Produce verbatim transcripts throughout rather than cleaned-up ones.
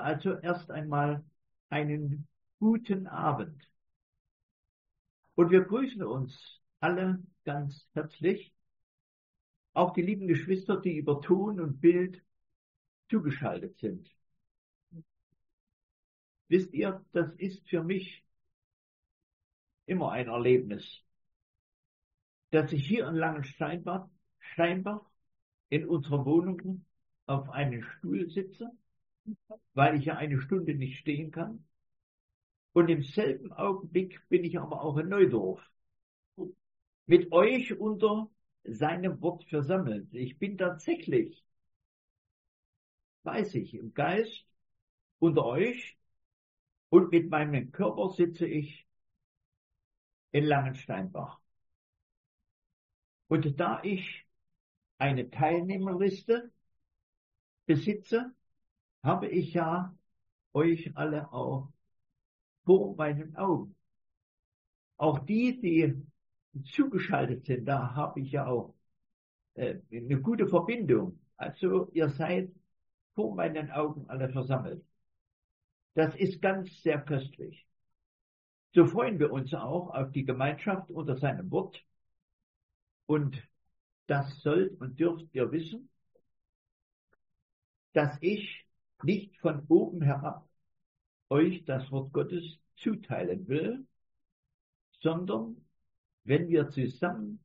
also erst einmal einen guten Abend. Und wir grüßen uns alle ganz herzlich, auch die lieben Geschwister, die über Ton und Bild zugeschaltet sind. Wisst ihr, das ist für mich immer ein Erlebnis, dass ich hier in Langensteinbach Steinbach in unserer Wohnung auf einem Stuhl sitze, weil ich ja eine Stunde nicht stehen kann. Und im selben Augenblick bin ich aber auch in Neudorf, mit euch unter seinem Wort versammelt. Ich bin tatsächlich, weiß ich, im Geist unter euch und mit meinem Körper sitze ich in Langensteinbach. Und da ich eine Teilnehmerliste besitze, habe ich ja euch alle auch vor meinen Augen. Auch die, die zugeschaltet sind, da habe ich ja auch äh, eine gute Verbindung. Also ihr seid vor meinen Augen alle versammelt. Das ist ganz sehr köstlich. So freuen wir uns auch auf die Gemeinschaft unter seinem Wort. Und das sollt und dürft ihr wissen, dass ich nicht von oben herab euch das Wort Gottes zuteilen will, sondern wenn wir zusammen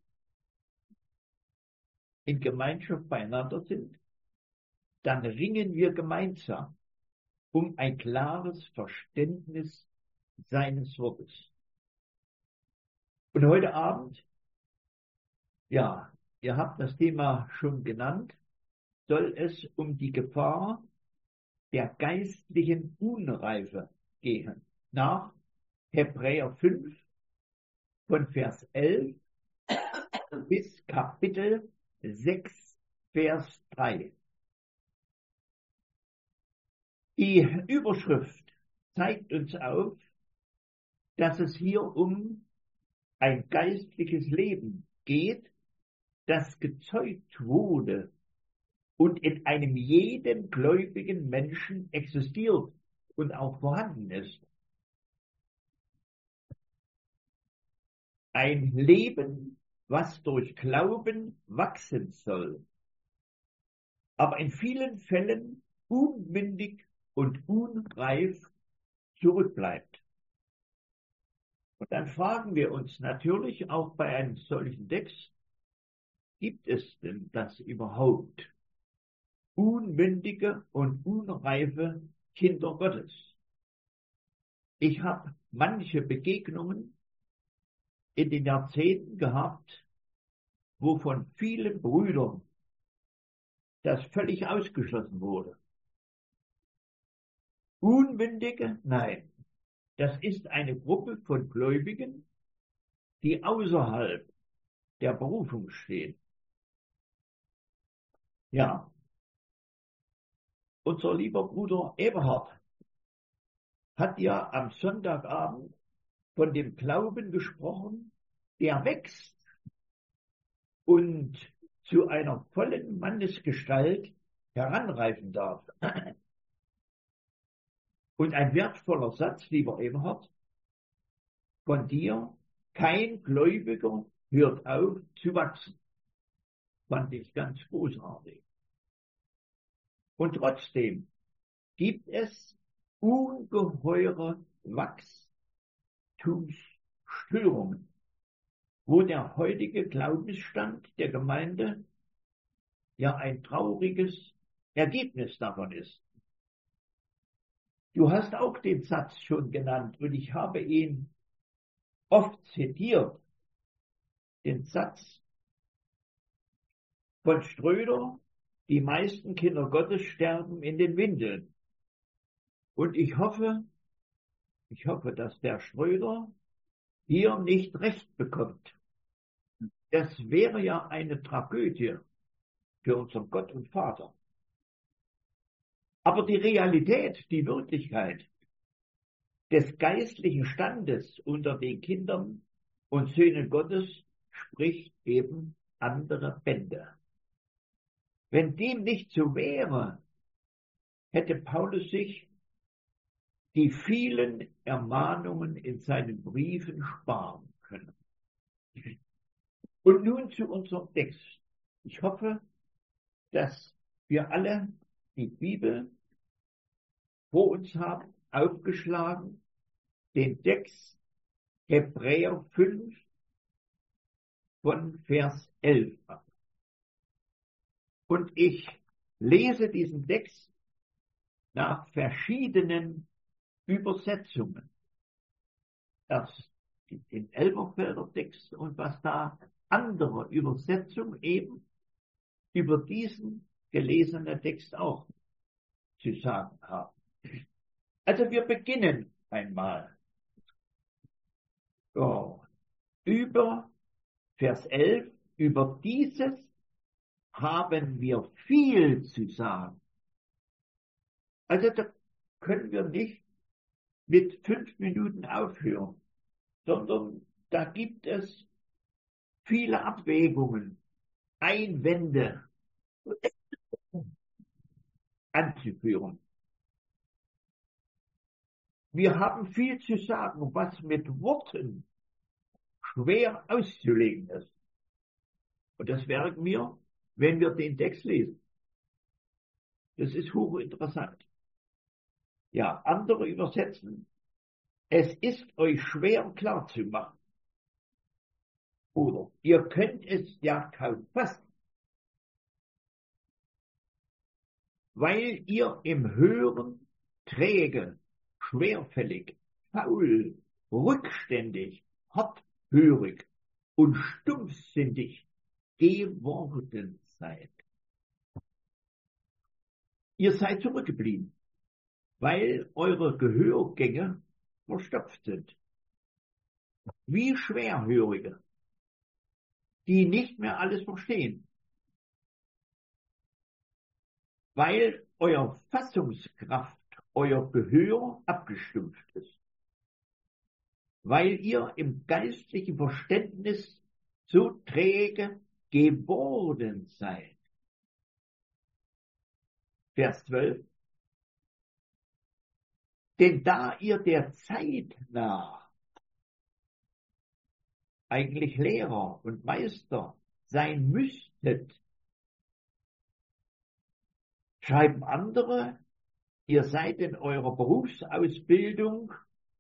in Gemeinschaft beieinander sind, dann ringen wir gemeinsam um ein klares Verständnis seines Wortes. Und heute Abend, ja, ihr habt das Thema schon genannt, soll es um die Gefahr der geistlichen Unreife gehen. Nach Hebräer fünf von Vers elf bis Kapitel sechs, Vers drei. Die Überschrift zeigt uns auf, dass es hier um ein geistliches Leben geht, das gezeugt wurde und in einem jeden gläubigen Menschen existiert und auch vorhanden ist. Ein Leben, was durch Glauben wachsen soll, aber in vielen Fällen unmündig und unreif zurückbleibt. Und dann fragen wir uns natürlich auch bei einem solchen Text, gibt es denn das überhaupt? Unmündige und unreife Kinder Gottes. Ich habe manche Begegnungen in den Jahrzehnten gehabt, wo von vielen Brüdern das völlig ausgeschlossen wurde. Unmündige? Nein. Das ist eine Gruppe von Gläubigen, die außerhalb der Berufung stehen. Ja. Unser lieber Bruder Eberhard hat ja am Sonntagabend von dem Glauben gesprochen, der wächst und zu einer vollen Mannesgestalt heranreifen darf. Und ein wertvoller Satz, lieber Eberhard, von dir: kein Gläubiger hört auf zu wachsen. Fand ich ganz großartig. Und trotzdem gibt es ungeheure Wachstumsstörungen, wo der heutige Glaubensstand der Gemeinde ja ein trauriges Ergebnis davon ist. Du hast auch den Satz schon genannt und ich habe ihn oft zitiert, den Satz von Ströder: die meisten Kinder Gottes sterben in den Windeln. Und ich hoffe, ich hoffe, dass der Ströder hier nicht recht bekommt. Das wäre ja eine Tragödie für unseren Gott und Vater. Aber die Realität, die Wirklichkeit des geistlichen Standes unter den Kindern und Söhnen Gottes spricht eben andere Bände. Wenn dem nicht so wäre, hätte Paulus sich die vielen Ermahnungen in seinen Briefen sparen können. Und nun zu unserem Text. Ich hoffe, dass wir alle die Bibel vor uns haben, aufgeschlagen, den Text Hebräer fünf von Vers elf ab. Und ich lese diesen Text nach verschiedenen Übersetzungen. Erst den Elberfelder Text und was da andere Übersetzungen eben über diesen gelesenen Text auch zu sagen haben. Also wir beginnen einmal. So, über Vers elf, über dieses haben wir viel zu sagen. Also da können wir nicht mit fünf Minuten aufhören, sondern da gibt es viele Abwägungen, Einwände anzuführen. Wir haben viel zu sagen, was mit Worten schwer auszulegen ist. Und das merken wir, wenn wir den Text lesen. Das ist hochinteressant. Ja, andere übersetzen, es ist euch schwer klar zu machen. Oder ihr könnt es ja kaum fassen, weil ihr im Hören träge, schwerfällig, faul, rückständig, harthörig und stumpfsinnig geworden seid. Ihr seid zurückgeblieben, weil eure Gehörgänge verstopft sind. Wie Schwerhörige, die nicht mehr alles verstehen, weil euer Fassungskraft, euer Gehör abgestumpft ist, weil ihr im geistlichen Verständnis so träge geworden seid. Vers zwölf. Denn da ihr der Zeit nach eigentlich Lehrer und Meister sein müsstet, schreiben andere, ihr seid in eurer Berufsausbildung,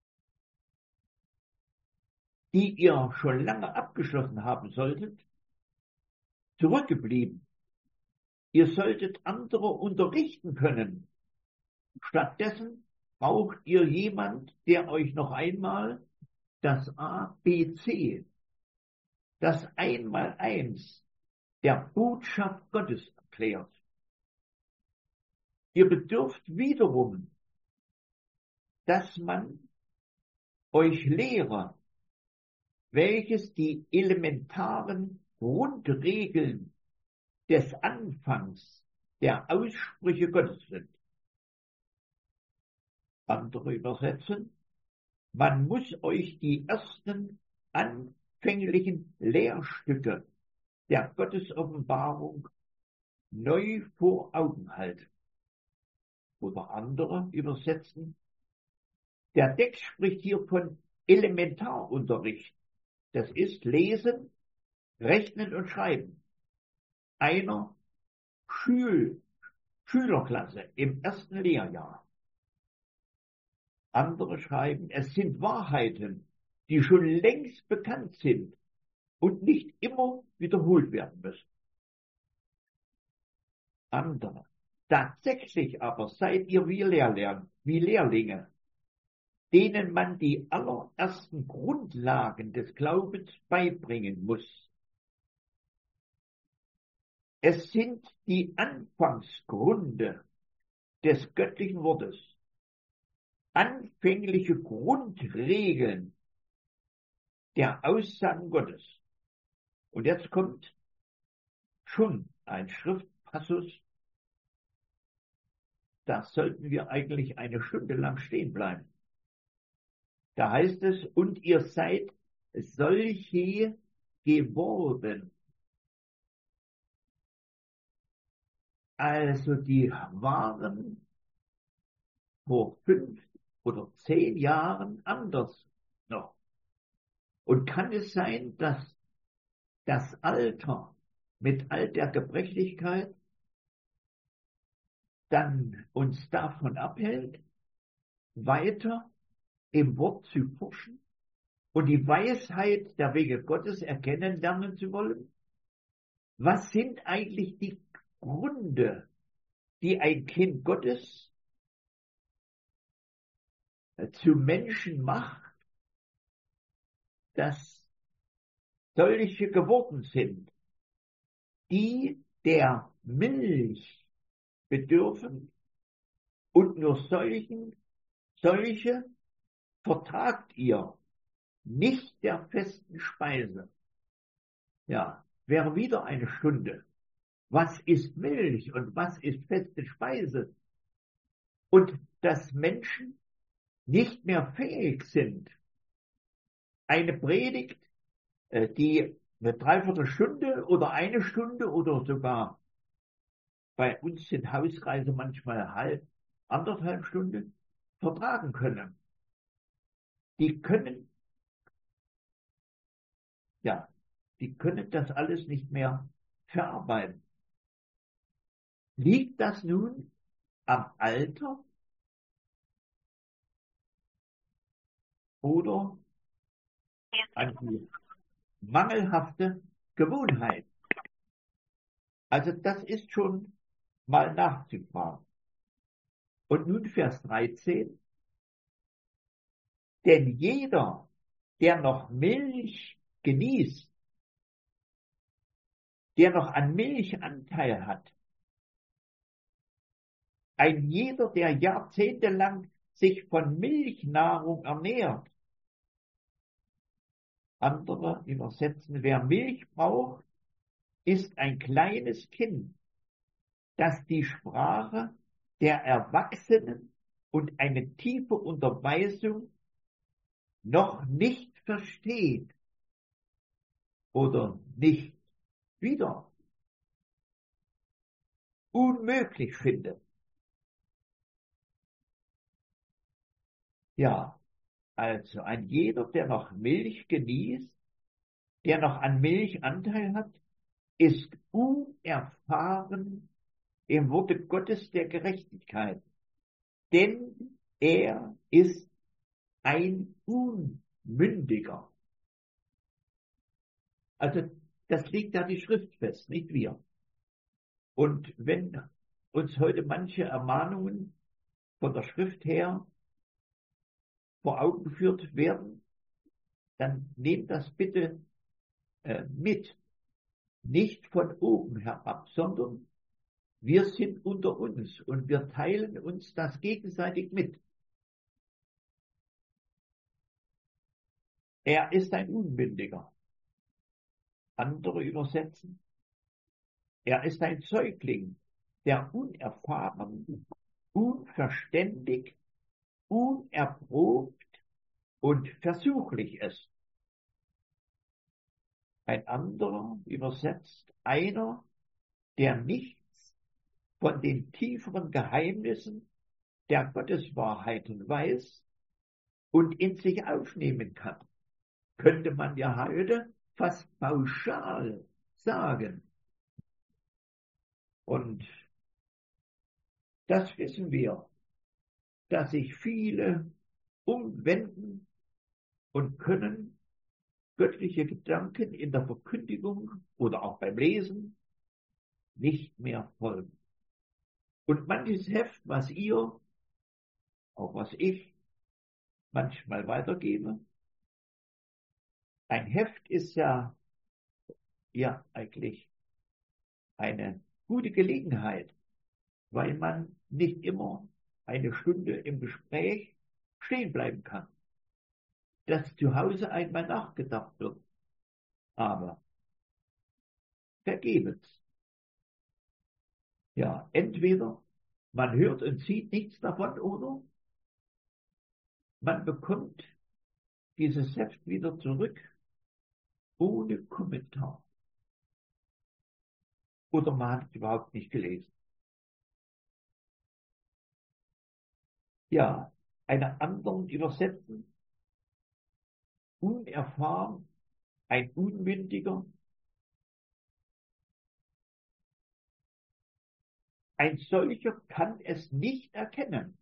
die ihr schon lange abgeschlossen haben solltet, zurückgeblieben. Ihr solltet andere unterrichten können. Stattdessen braucht ihr jemand, der euch noch einmal das A B C, das Einmaleins der Botschaft Gottes erklärt. Ihr bedürft wiederum, dass man euch lehre, welches die elementaren Grundregeln des Anfangs der Aussprüche Gottes sind. Andere übersetzen, man muss euch die ersten anfänglichen Lehrstücke der Gottesoffenbarung neu vor Augen halten. Oder andere übersetzen, der Text spricht hier von Elementarunterricht. Das ist Lesen, Rechnen und Schreiben einer Schül Schülerklasse im ersten Lehrjahr. Andere schreiben, es sind Wahrheiten, die schon längst bekannt sind und nicht immer wiederholt werden müssen. Andere, tatsächlich aber seid ihr wie Lehrlinge, wie Lehrlinge, denen man die allerersten Grundlagen des Glaubens beibringen muss. Es sind die Anfangsgründe des göttlichen Wortes, anfängliche Grundregeln der Aussagen Gottes. Und jetzt kommt schon ein Schriftpassus, da sollten wir eigentlich eine Stunde lang stehen bleiben. Da heißt es, und ihr seid solche geworden. Also die waren vor fünf oder zehn Jahren anders noch. Und kann es sein, dass das Alter mit all der Gebrechlichkeit dann uns davon abhält, weiter im Wort zu forschen und die Weisheit der Wege Gottes erkennen lernen zu wollen? Was sind eigentlich die Gründe, die ein Kind Gottes zu Menschen macht, dass solche geworden sind, die der Milch bedürfen und nur solchen, solche vertragt ihr, nicht der festen Speise. Ja, wäre wieder eine Stunde. Was ist Milch und was ist feste Speise? Und dass Menschen nicht mehr fähig sind, eine Predigt, die eine Dreiviertelstunde oder eine Stunde oder sogar bei uns sind Hauskreise manchmal halb, anderthalb Stunden vertragen können. Die können, ja, die können das alles nicht mehr verarbeiten. Liegt das nun am Alter oder an die mangelhafte Gewohnheit? Also das ist schon mal nachzufragen. Und nun Vers dreizehn. Denn jeder, der noch Milch genießt, der noch an Milch Anteil hat, ein jeder, der jahrzehntelang sich von Milchnahrung ernährt, andere übersetzen, wer Milch braucht, ist ein kleines Kind, das die Sprache der Erwachsenen und eine tiefe Unterweisung noch nicht versteht oder nicht wieder unmöglich findet. Ja, also ein jeder, der noch Milch genießt, der noch an Milch Anteil hat, ist unerfahren im Worte Gottes der Gerechtigkeit, denn er ist ein Unmündiger. Also das legt da die Schrift fest, nicht wir. Und wenn uns heute manche Ermahnungen von der Schrift her vor Augen geführt werden, dann nehmt das bitte äh, mit. Nicht von oben herab, sondern wir sind unter uns und wir teilen uns das gegenseitig mit. Er ist ein Unmündiger. Andere übersetzen, er ist ein Säugling, der unerfahren, unverständig, unerprobt und versuchlich ist. Ein anderer übersetzt, einer, der nichts von den tieferen Geheimnissen der Gotteswahrheiten weiß und in sich aufnehmen kann. Könnte man ja heute fast pauschal sagen. Und das wissen wir, dass sich viele umwenden und können göttliche Gedanken in der Verkündigung oder auch beim Lesen nicht mehr folgen. Und manches Heft, was ihr, auch was ich, manchmal weitergebe, ein Heft ist ja, ja eigentlich eine gute Gelegenheit, weil man nicht immer eine Stunde im Gespräch stehen bleiben kann, dass zu Hause einmal nachgedacht wird. Aber vergebens. Ja, entweder man hört und sieht nichts davon oder man bekommt dieses Heft wieder zurück ohne Kommentar. Oder man hat es überhaupt nicht gelesen. Ja, einer anderen übersetzen, unerfahren, ein Unmündiger. Ein solcher kann es nicht erkennen.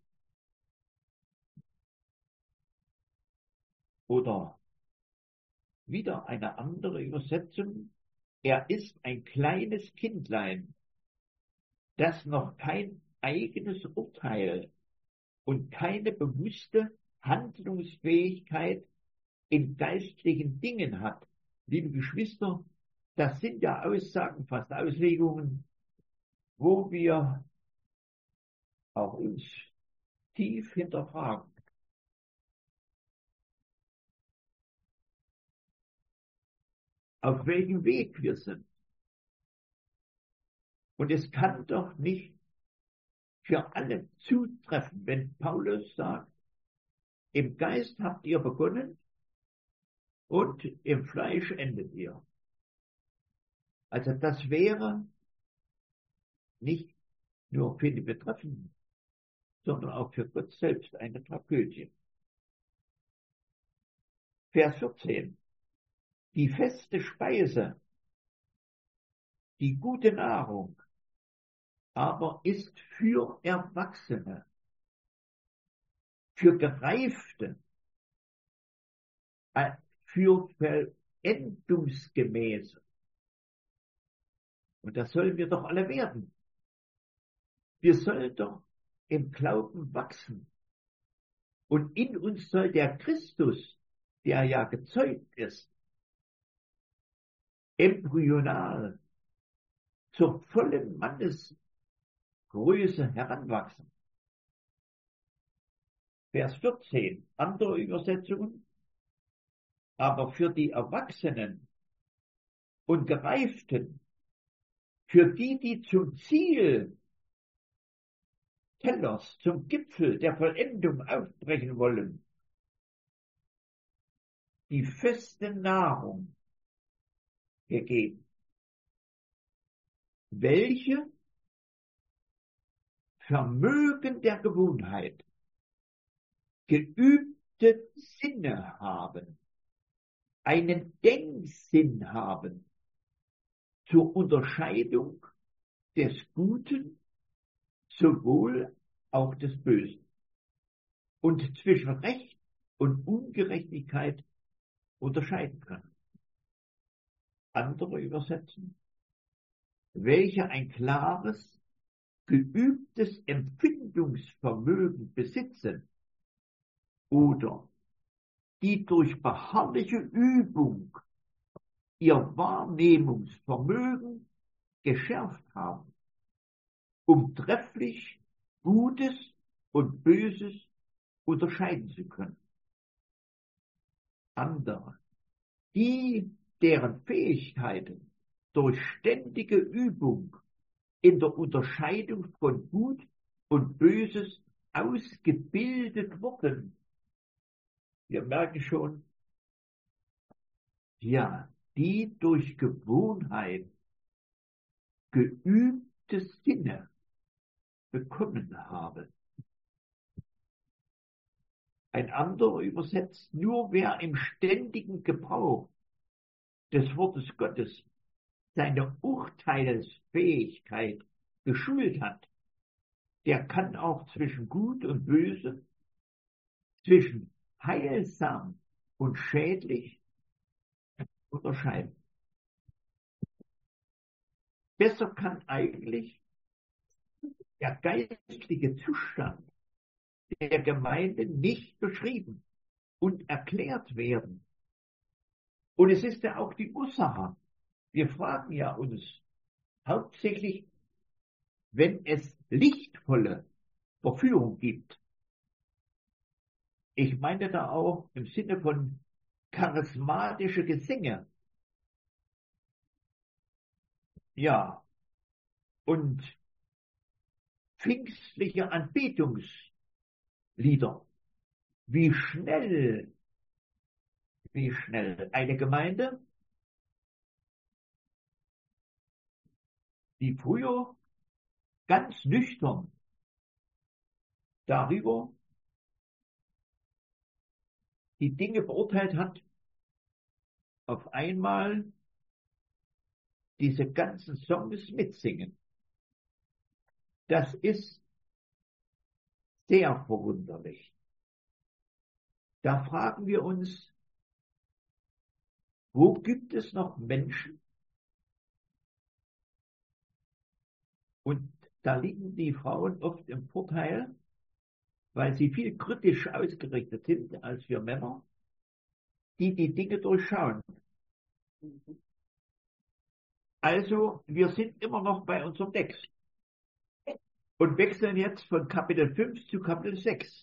Oder wieder eine andere Übersetzung. Er ist ein kleines Kindlein, das noch kein eigenes Urteil und keine bewusste Handlungsfähigkeit in geistlichen Dingen hat. Liebe Geschwister, das sind ja Aussagen, fast Auslegungen, wo wir auch uns tief hinterfragen. Auf welchem Weg wir sind. Und es kann doch nicht für alle zutreffen, wenn Paulus sagt, im Geist habt ihr begonnen und im Fleisch endet ihr. Also das wäre nicht nur für die Betreffenden, sondern auch für Gott selbst eine Tragödie. Vers vierzehn. Die feste Speise, die gute Nahrung, aber ist für Erwachsene, für Gereifte, für Vollendungsgemäße. Und das sollen wir doch alle werden. Wir sollen doch im Glauben wachsen. Und in uns soll der Christus, der ja gezeugt ist, embryonal zur vollen Mannesgröße heranwachsen. Vers vierzehn, andere Übersetzungen. Aber für die Erwachsenen und Gereiften, für die, die zum Ziel Tellers, zum Gipfel der Vollendung aufbrechen wollen, die feste Nahrung gegeben, welche Vermögen der Gewohnheit, geübte Sinne haben, einen Denksinn haben zur Unterscheidung des Guten, sowohl auch des Bösen, und zwischen Recht und Ungerechtigkeit unterscheiden können. Andere übersetzen, welche ein klares, geübtes Empfindungsvermögen besitzen oder die durch beharrliche Übung ihr Wahrnehmungsvermögen geschärft haben, um trefflich Gutes und Böses unterscheiden zu können. Andere, die, deren Fähigkeiten durch ständige Übung in der Unterscheidung von Gut und Böses ausgebildet wurden. Wir merken schon, ja, die durch Gewohnheit geübte Sinne bekommen haben. Ein anderer übersetzt, nur wer im ständigen Gebrauch des Wortes Gottes seine Urteilsfähigkeit geschult hat, der kann auch zwischen Gut und Böse, zwischen heilsam und schädlich unterscheiden. Besser kann eigentlich der geistliche Zustand der Gemeinde nicht beschrieben und erklärt werden. Und es ist ja auch die Ursache. Wir fragen ja uns hauptsächlich, wenn es lichtvolle Verführung gibt. Ich meine da auch im Sinne von charismatische Gesänge. Ja, und pfingstliche Anbetungslieder. Wie schnell, wie schnell eine Gemeinde, die früher ganz nüchtern darüber die Dinge beurteilt hat, auf einmal diese ganzen Songs mitsingen. Das ist sehr verwunderlich. Da fragen wir uns, wo gibt es noch Menschen? Und da liegen die Frauen oft im Vorteil, weil sie viel kritisch ausgerichtet sind als wir Männer, die die Dinge durchschauen. Also, wir sind immer noch bei unserem Text und wechseln jetzt von Kapitel fünf zu Kapitel sechs.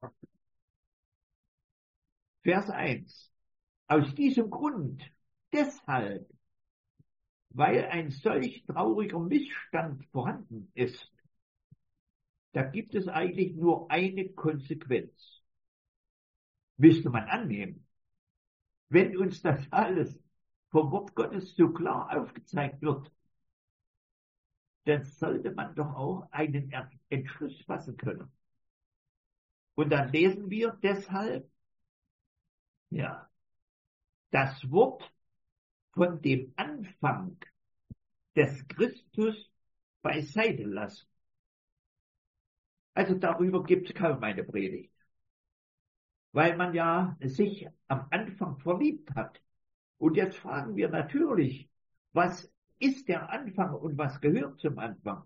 Vers eins. Aus diesem Grund, deshalb, weil ein solch trauriger Missstand vorhanden ist, da gibt es eigentlich nur eine Konsequenz. Müsste man annehmen. Wenn uns das alles vom Wort Gottes so klar aufgezeigt wird, dann sollte man doch auch einen Entschluss fassen können. Und dann lesen wir deshalb, ja, das Wort von dem Anfang des Christus beiseite lassen. Also darüber gibt es kaum eine Predigt. Weil man ja sich am Anfang verliebt hat. Und jetzt fragen wir natürlich, was ist der Anfang und was gehört zum Anfang?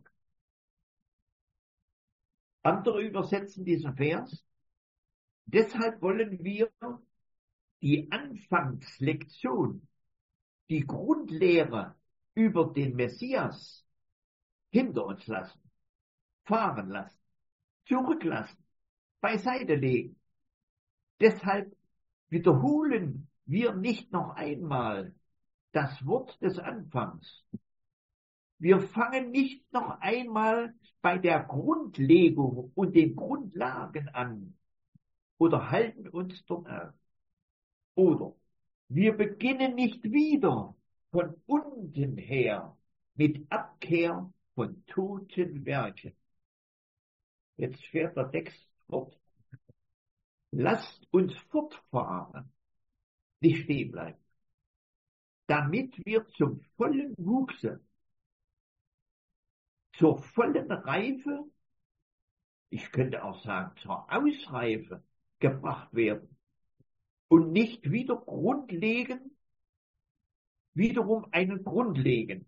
Andere übersetzen diesen Vers. Deshalb wollen wir die Anfangslektion, die Grundlehre über den Messias hinter uns lassen, fahren lassen, zurücklassen, beiseite legen. Deshalb wiederholen wir nicht noch einmal das Wort des Anfangs. Wir fangen nicht noch einmal bei der Grundlegung und den Grundlagen an oder halten uns dort auf. Oder wir beginnen nicht wieder von unten her mit Abkehr von toten Werken. Jetzt fährt der Text fort. Lasst uns fortfahren, nicht stehen bleiben, damit wir zum vollen Wuchse, zur vollen Reife, ich könnte auch sagen zur Ausreife, gebracht werden und nicht wieder Grund legen, wiederum einen Grund legen.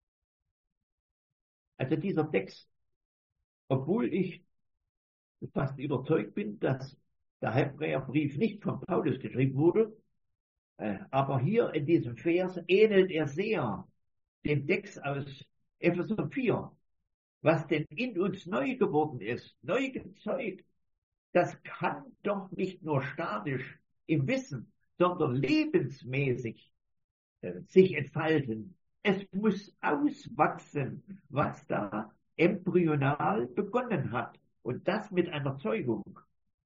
Also dieser Text, obwohl ich fast überzeugt bin, dass der Hebräerbrief nicht von Paulus geschrieben wurde, äh, aber hier in diesem Vers ähnelt er sehr dem Text aus Epheser vier, was denn in uns neu geworden ist, neu gezeugt. Das kann doch nicht nur statisch im Wissen, sondern lebensmäßig äh, sich entfalten. Es muss auswachsen, was da embryonal begonnen hat. Und das mit einer Zeugung.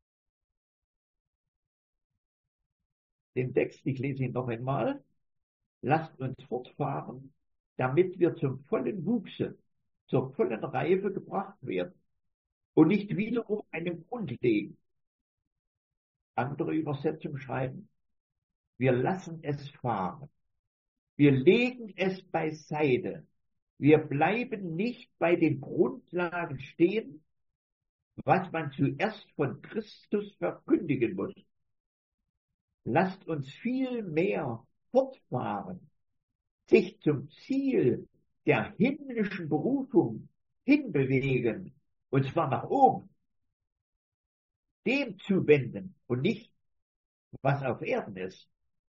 Den Text, ich lese ihn noch einmal. Lasst uns fortfahren, damit wir zum vollen Wuchse, zur vollen Reife gebracht werden und nicht wiederum einen Grund legen. Andere Übersetzungen schreiben, wir lassen es fahren. Wir legen es beiseite. Wir bleiben nicht bei den Grundlagen stehen, was man zuerst von Christus verkündigen muss. Lasst uns viel mehr fortfahren, sich zum Ziel der himmlischen Berufung hinbewegen, und zwar nach oben, dem zuwenden und nicht, was auf Erden ist.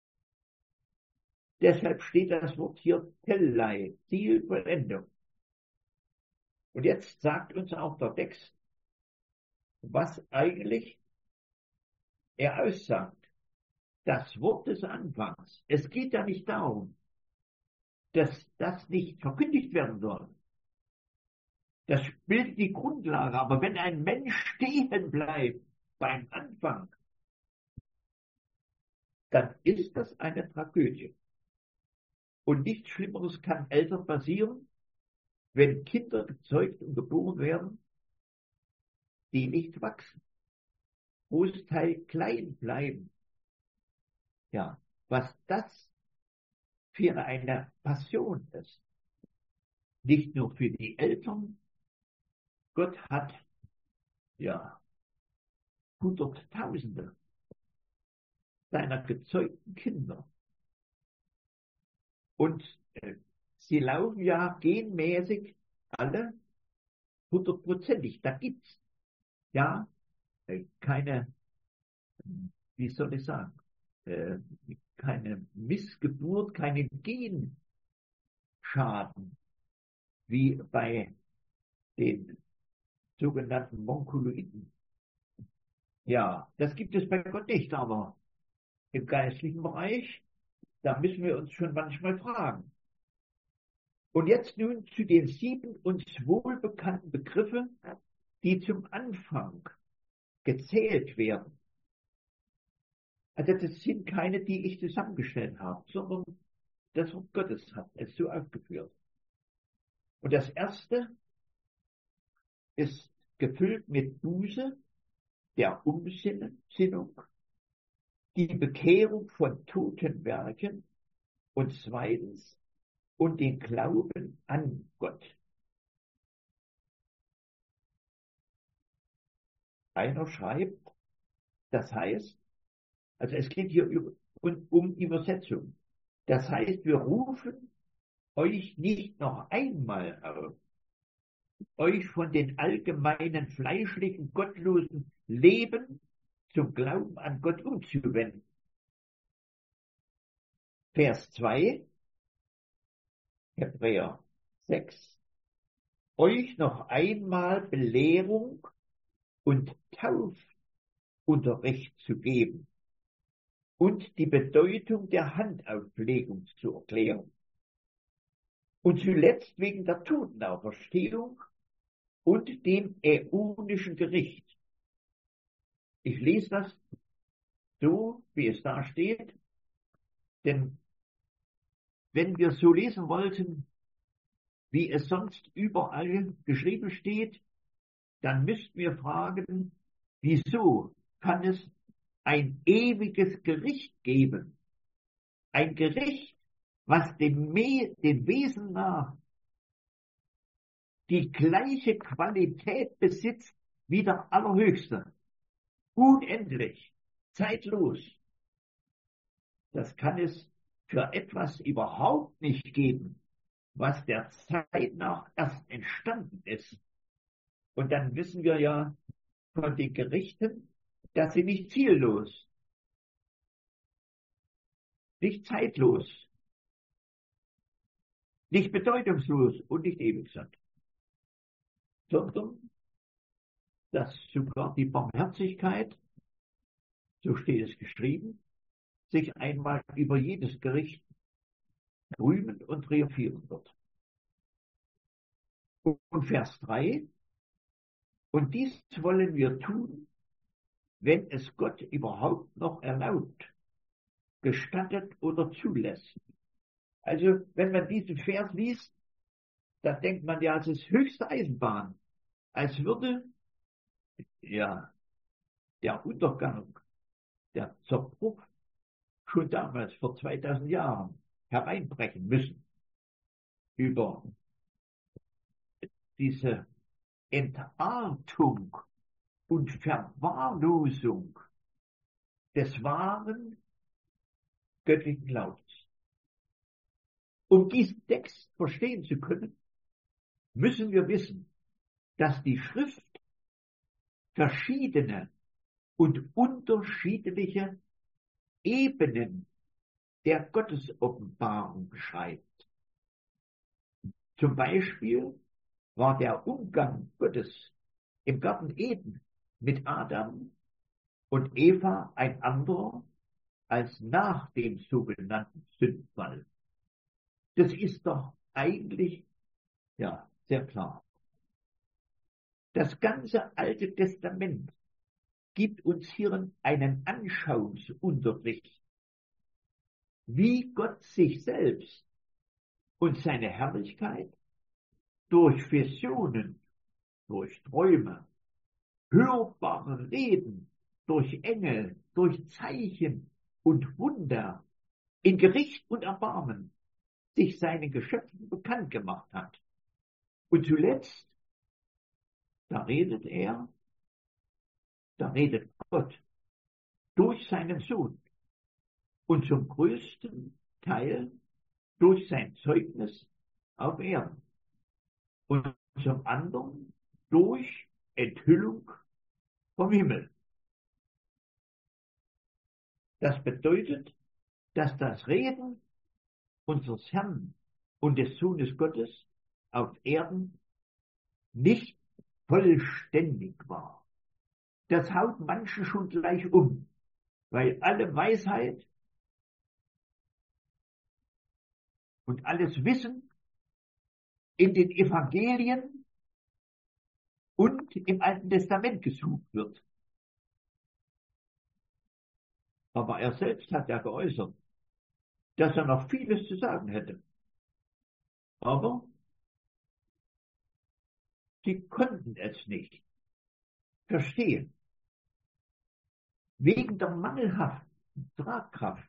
Deshalb steht das Wort hier Tellai, Zielvollendung. Und jetzt sagt uns auch der Text, was eigentlich er aussagt. Das Wort des Anfangs. Es geht ja nicht darum, dass das nicht verkündigt werden soll. Das bildet die Grundlage. Aber wenn ein Mensch stehen bleibt beim Anfang, dann ist das eine Tragödie. Und nichts Schlimmeres kann Eltern passieren, wenn Kinder gezeugt und geboren werden, die nicht wachsen. Großteil klein bleiben. Ja, was das für eine Passion ist. Nicht nur für die Eltern. Gott hat, ja, Hunderttausende seiner gezeugten Kinder. Und äh, sie laufen ja genmäßig alle hundertprozentig. Da gibt's ja äh, keine, wie soll ich sagen, äh, keine Missgeburt, keine Genschaden, wie bei den sogenannten Monkuloiden. Ja, das gibt es bei Gott nicht, aber im geistlichen Bereich, da müssen wir uns schon manchmal fragen. Und jetzt nun zu den sieben uns wohlbekannten Begriffen, die zum Anfang gezählt werden. Also das sind keine, die ich zusammengestellt habe, sondern das Wort Gottes hat es so aufgeführt. Und das erste ist gefüllt mit Buße, der Umsinnung, die Bekehrung von toten Werken und zweitens und den Glauben an Gott. Einer schreibt, das heißt, also es geht hier um, um Übersetzung. Das heißt, wir rufen euch nicht noch einmal auf, euch von den allgemeinen, fleischlichen, gottlosen Leben zum Glauben an Gott umzuwenden. Vers zwei, Hebräer sechs, euch noch einmal Belehrung und Taufunterricht zu geben und die Bedeutung der Handauflegung zu erklären. Und zuletzt wegen der Totenauferstehung und dem äonischen Gericht. Ich lese das so, wie es da steht, denn wenn wir so lesen wollten, wie es sonst überall geschrieben steht, dann müssten wir fragen, wieso kann es ein ewiges Gericht geben? Ein Gericht, was dem, Me dem Wesen nach die gleiche Qualität besitzt wie der Allerhöchste. Unendlich, zeitlos. Das kann es für etwas überhaupt nicht geben, was der Zeit nach erst entstanden ist. Und dann wissen wir ja von den Gerichten, dass sie nicht ziellos, nicht zeitlos, nicht bedeutungslos und nicht ewig sind, sondern dass sogar die Barmherzigkeit, so steht es geschrieben, sich einmal über jedes Gericht rühmen und triumphieren wird. Und Vers drei, und dies wollen wir tun, wenn es Gott überhaupt noch erlaubt, gestattet oder zulässt. Also, wenn man diesen Vers liest, dann denkt man ja, es ist höchste Eisenbahn, als würde ja der Untergang, der Zerbruch schon damals vor zweitausend Jahren hereinbrechen müssen über diese Entartung und Verwahrlosung des wahren göttlichen Glaubens. Um diesen Text verstehen zu können, müssen wir wissen, dass die Schrift verschiedene und unterschiedliche Ebenen der Gottesoffenbarung beschreibt. Zum Beispiel war der Umgang Gottes im Garten Eden mit Adam und Eva ein anderer als nach dem sogenannten Sündenfall. Das ist doch eigentlich, ja, sehr klar. Das ganze Alte Testament gibt uns hier einen Anschauungsunterricht, wie Gott sich selbst und seine Herrlichkeit durch Visionen, durch Träume, hörbare Reden, durch Engel, durch Zeichen und Wunder in Gericht und Erbarmen sich seinen Geschöpfen bekannt gemacht hat. Und zuletzt, da redet er, da redet Gott durch seinen Sohn und zum größten Teil durch sein Zeugnis auf Erden und zum anderen durch Enthüllung vom Himmel. Das bedeutet, dass das Reden unseres Herrn und des Sohnes Gottes auf Erden nicht vollständig war. Das haut manchen schon gleich um, weil alle Weisheit und alles Wissen in den Evangelien und im Alten Testament gesucht wird. Aber er selbst hat ja geäußert, dass er noch vieles zu sagen hätte. Aber sie konnten es nicht verstehen. Wegen der mangelhaften Tragkraft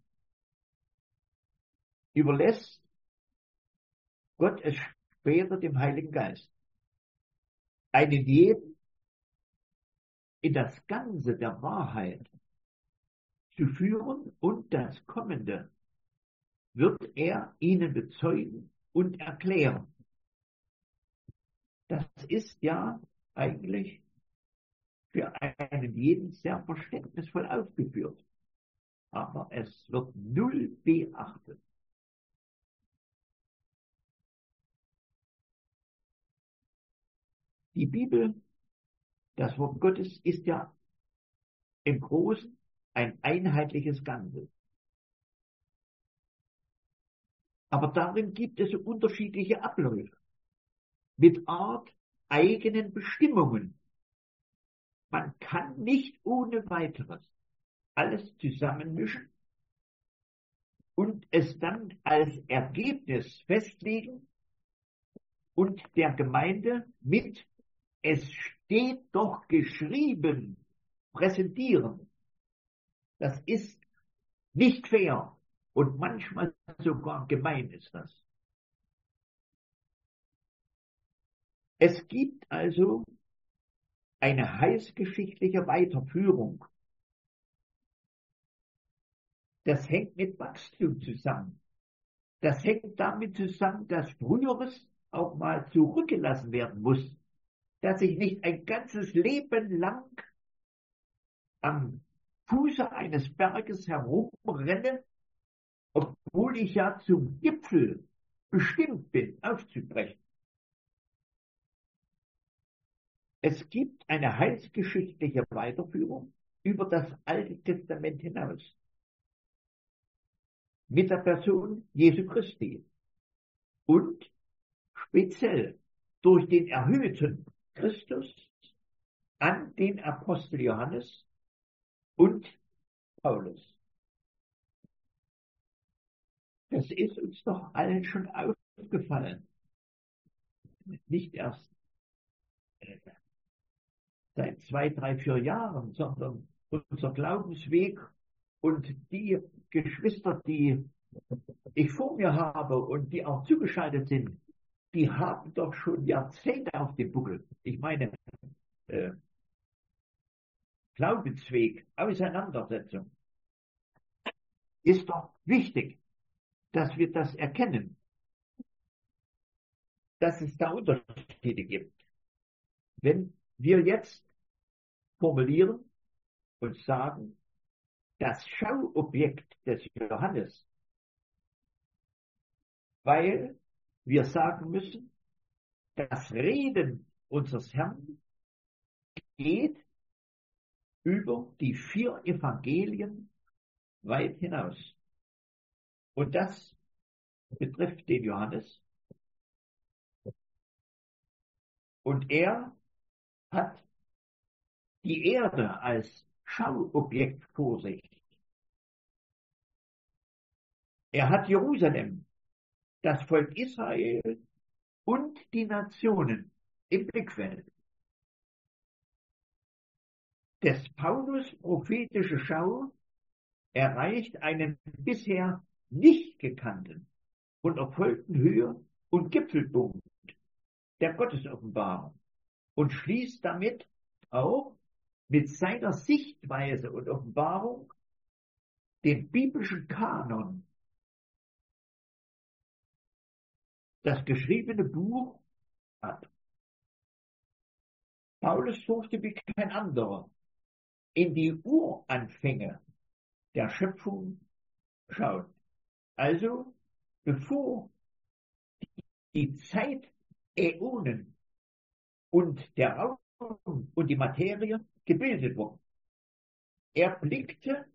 überlässt Gott es später dem Heiligen Geist, einen jeden in das Ganze der Wahrheit zu führen, und das Kommende wird er ihnen bezeugen und erklären. Das ist ja eigentlich für einen jeden sehr verständnisvoll aufgeführt. Aber es wird null beachtet. Die Bibel, das Wort Gottes, ist ja im Großen ein einheitliches Ganze. Aber darin gibt es unterschiedliche Abläufe mit Art eigenen Bestimmungen. Man kann nicht ohne weiteres alles zusammenmischen und es dann als Ergebnis festlegen und der Gemeinde mit "Es steht doch geschrieben" präsentieren. Das ist nicht fair und manchmal sogar gemein ist das. Es gibt also eine heilsgeschichtliche Weiterführung. Das hängt mit Wachstum zusammen. Das hängt damit zusammen, dass Früheres auch mal zurückgelassen werden muss. Dass ich nicht ein ganzes Leben lang am Fuße eines Berges herumrenne, obwohl ich ja zum Gipfel bestimmt bin, aufzubrechen. Es gibt eine heilsgeschichtliche Weiterführung über das Alte Testament hinaus. Mit der Person Jesu Christi. Und speziell durch den erhöhten Christus an den Apostel Johannes und Paulus. Das ist uns doch allen schon aufgefallen. Nicht erst seit zwei, drei, vier Jahren, sondern unser Glaubensweg und die Geschwister, die ich vor mir habe und die auch zugeschaltet sind, die haben doch schon Jahrzehnte auf dem Buckel. Ich meine, äh, Glaubensweg, Auseinandersetzung. Ist doch wichtig, dass wir das erkennen, dass es da Unterschiede gibt. Wenn wir jetzt formulieren und sagen, das Schauobjekt des Johannes, weil wir sagen müssen, das Reden unseres Herrn geht über die vier Evangelien weit hinaus. Und das betrifft den Johannes. Und er hat die Erde als Schauobjekt vor sich. Er hat Jerusalem, das Volk Israel und die Nationen im Blickfeld. Des Paulus prophetische Schau erreicht einen bisher nicht gekannten und erfolgten Höhe- und Gipfelpunkt der Gottesoffenbarung und schließt damit auch mit seiner Sichtweise und Offenbarung den biblischen Kanon, das geschriebene Buch, ab. Paulus suchte wie kein anderer in die Uranfänge der Schöpfung schauen. Also bevor die Zeitäonen und der Raum und die Materie gebildet wurden. Er blickte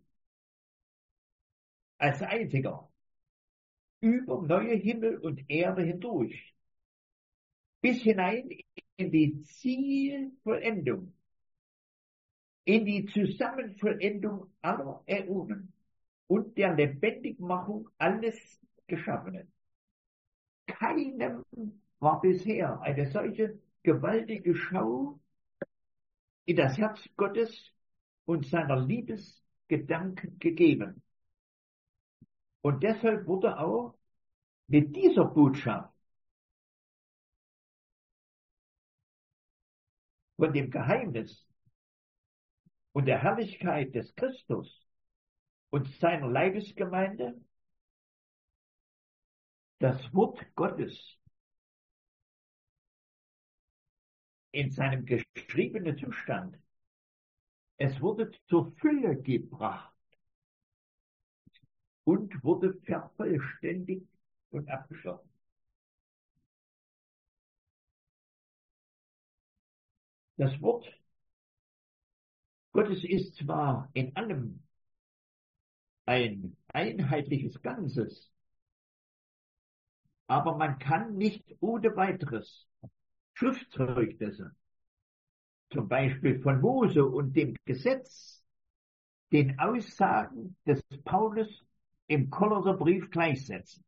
als einziger über neue Himmel und Erde hindurch, bis hinein in die Zielvollendung, in die Zusammenvollendung aller Äonen und der Lebendigmachung alles Geschaffenen. Keinem war bisher eine solche gewaltige Schau in das Herz Gottes und seiner Liebesgedanken gegeben. Und deshalb wurde auch mit dieser Botschaft von dem Geheimnis und der Herrlichkeit des Christus und seiner Leibesgemeinde das Wort Gottes in seinem geschriebenen Zustand. Es wurde zur Fülle gebracht und wurde vervollständigt und abgeschlossen. Das Wort Gottes ist zwar in allem ein einheitliches Ganzes, aber man kann nicht ohne weiteres Schriftzeugnisse, zum Beispiel von Mose und dem Gesetz, den Aussagen des Paulus im Kolosserbrief gleichsetzen.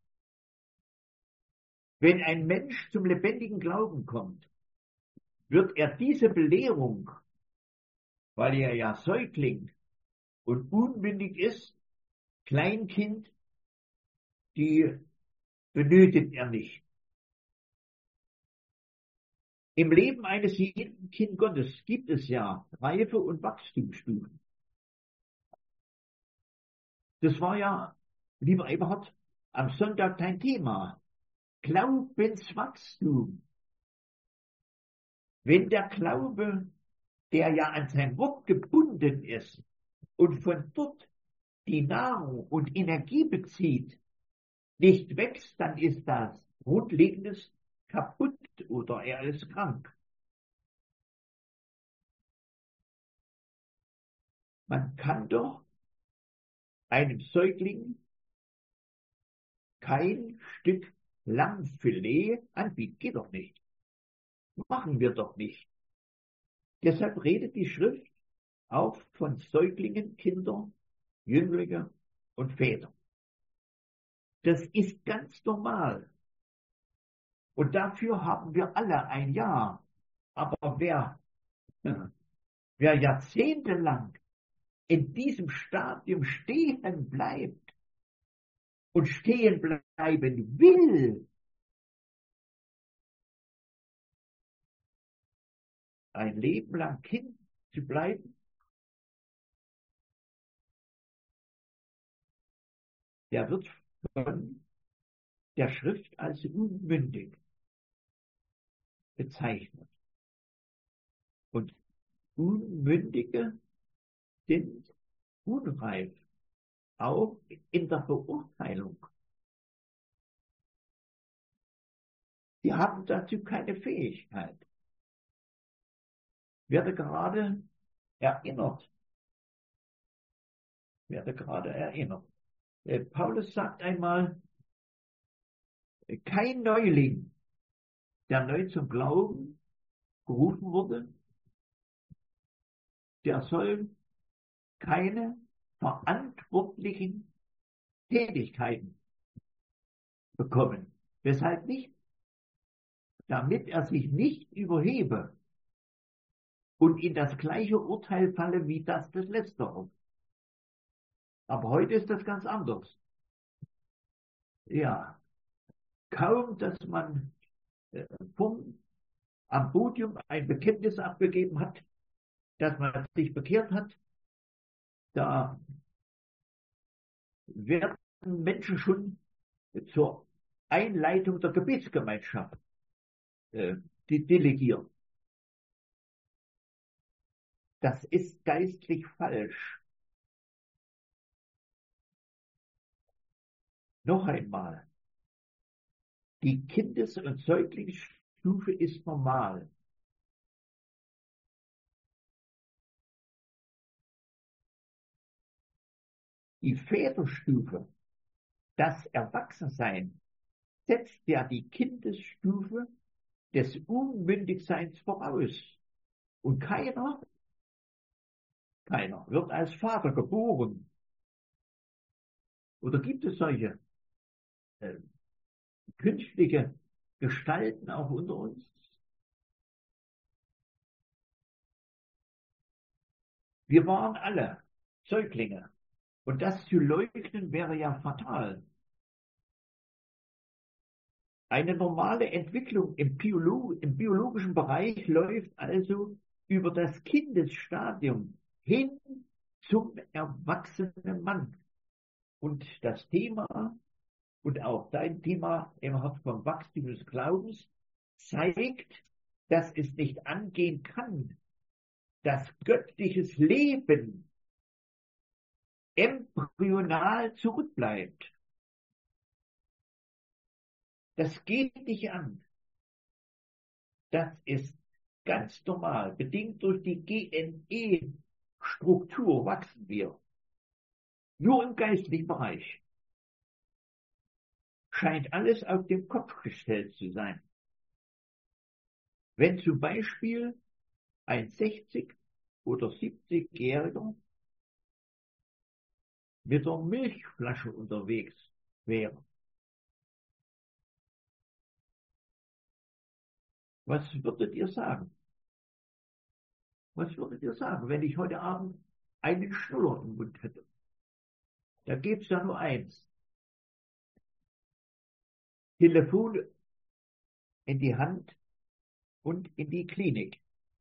Wenn ein Mensch zum lebendigen Glauben kommt, wird er diese Belehrung, weil er ja Säugling und unmündig ist, Kleinkind, die benötigt er nicht. Im Leben eines jeden Kind Gottes gibt es ja Reife- und Wachstumsstufen. Das war ja, lieber Eberhard, am Sonntag dein Thema. Glaubenswachstum. Wenn der Glaube, der ja an sein Wort gebunden ist und von dort die Nahrung und Energie bezieht, nicht wächst, dann ist das Grundlegendes kaputt oder er ist krank. Man kann doch einem Säugling kein Stück Lammfilet anbieten. Geht doch nicht. Machen wir doch nicht. Deshalb redet die Schrift auch von Säuglingen, Kindern, Jünglinge und Vätern. Das ist ganz normal. Und dafür haben wir alle ein Jahr. Aber wer, wer jahrzehntelang in diesem Stadium stehen bleibt und stehen bleiben will, ein Leben lang Kind zu bleiben, der wird von der Schrift als unmündig bezeichnet. Und Unmündige sind unreif, auch in der Beurteilung. Die haben dazu keine Fähigkeit. Ich werde gerade erinnert, werde gerade erinnert. Paulus sagt einmal, kein Neuling, der neu zum Glauben gerufen wurde, der soll keine verantwortlichen Tätigkeiten bekommen. Weshalb nicht? Damit er sich nicht überhebe und in das gleiche Urteil falle wie das des Letzteren. Aber heute ist das ganz anders. Ja, kaum, dass man äh, vom, am Podium ein Bekenntnis abgegeben hat, dass man sich bekehrt hat, da werden Menschen schon zur Einleitung der Gebetsgemeinschaft äh, die delegieren. Das ist geistlich falsch. Noch einmal, die Kindes- und Säuglingsstufe ist normal. Die Väterstufe, das Erwachsensein, setzt ja die Kindesstufe des Unmündigseins voraus. Und keiner, keiner wird als Vater geboren. Oder gibt es solche äh, künstliche Gestalten auch unter uns? Wir waren alle Säuglinge. Und das zu leugnen wäre ja fatal. Eine normale Entwicklung im, Biolo im biologischen Bereich läuft also über das Kindesstadium hin zum erwachsenen Mann. Und das Thema und auch dein Thema im Haupt vom Wachstum des Glaubens zeigt, dass es nicht angehen kann, dass göttliches Leben embryonal zurückbleibt. Das geht nicht an. Das ist ganz normal. Bedingt durch die G N E-Struktur wachsen wir. Nur im geistlichen Bereich scheint alles auf den Kopf gestellt zu sein. Wenn zum Beispiel ein sechzig- oder siebzigjähriger mit der Milchflasche unterwegs wäre, was würdet ihr sagen? Was würdet ihr sagen, wenn ich heute Abend einen Schnuller im Mund hätte? Da gibt's ja nur eins. Telefon in die Hand und in die Klinik.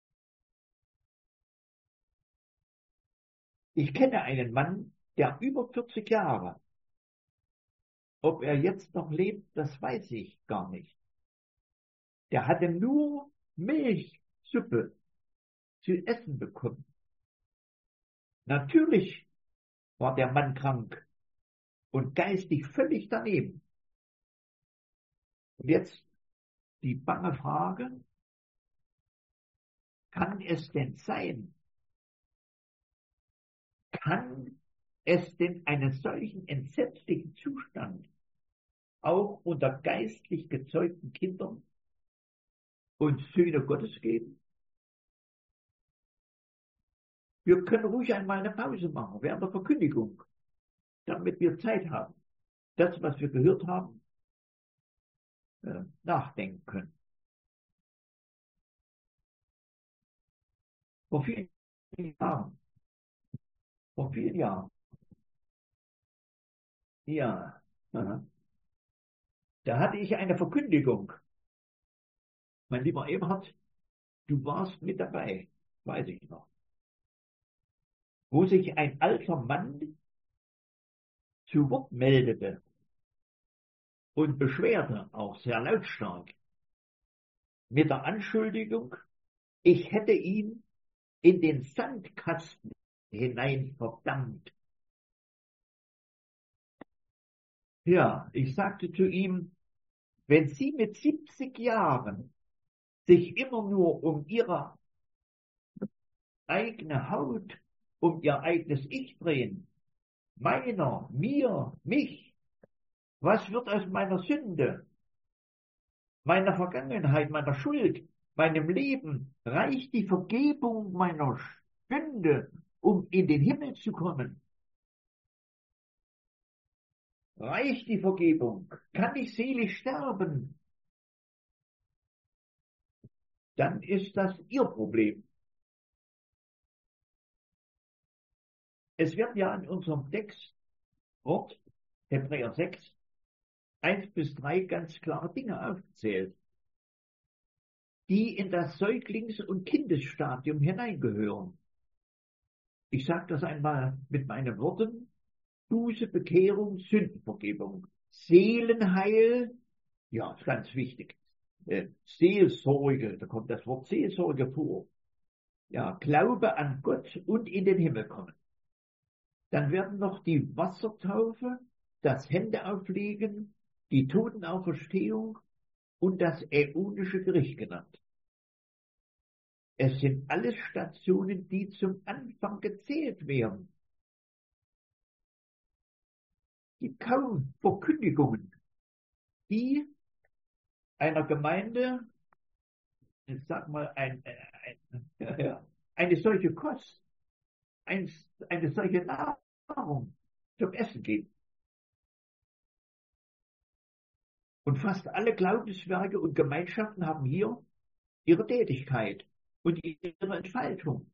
Ich kenne einen Mann, der über vierzig Jahre, ob er jetzt noch lebt, das weiß ich gar nicht. Der hatte nur Milchsuppe zu essen bekommen. Natürlich war der Mann krank und geistig völlig daneben. Und jetzt die bange Frage, kann es denn sein, kann es denn einen solchen entsetzlichen Zustand auch unter geistlich gezeugten Kindern und Söhne Gottes geben? Wir können ruhig einmal eine Pause machen während der Verkündigung, damit wir Zeit haben, das, was wir gehört haben, äh, nachdenken können. Vor vielen Jahren, vor vielen Jahren, ja, aha, da hatte ich eine Verkündigung. Mein lieber Eberhard, du warst mit dabei, weiß ich noch, wo sich ein alter Mann zu Wort meldete und beschwerte, auch sehr lautstark, mit der Anschuldigung, ich hätte ihn in den Sandkasten hinein verdammt. Ja, ich sagte zu ihm, wenn Sie mit siebzig Jahren sich immer nur um Ihre eigene Haut, um Ihr eigenes Ich drehen, meiner, mir, mich, was wird aus meiner Sünde, meiner Vergangenheit, meiner Schuld, meinem Leben? Reicht die Vergebung meiner Sünde, um in den Himmel zu kommen? Reicht die Vergebung? Kann ich selig sterben? Dann ist das Ihr Problem. Es wird ja in unserem Text Wort, Hebräer sechs, eins bis drei, ganz klare Dinge aufzählt, die in das Säuglings- und Kindesstadium hineingehören. Ich sage das einmal mit meinen Worten: Buße, Bekehrung, Sündenvergebung, Seelenheil, ja, ist ganz wichtig. Äh, Seelsorge, da kommt das Wort Seelsorge vor. Ja, Glaube an Gott und in den Himmel kommen. Dann werden noch die Wassertaufe, das Händeauflegen, die Totenauferstehung und das äonische Gericht genannt. Es sind alles Stationen, die zum Anfang gezählt werden. Die kaum Verkündigungen, die einer Gemeinde, ich sag mal, ein, ein, ein, eine solche Kost, ein, eine solche Nahrung zum Essen geben. Und fast alle Glaubenswerke und Gemeinschaften haben hier ihre Tätigkeit und ihre Entfaltung.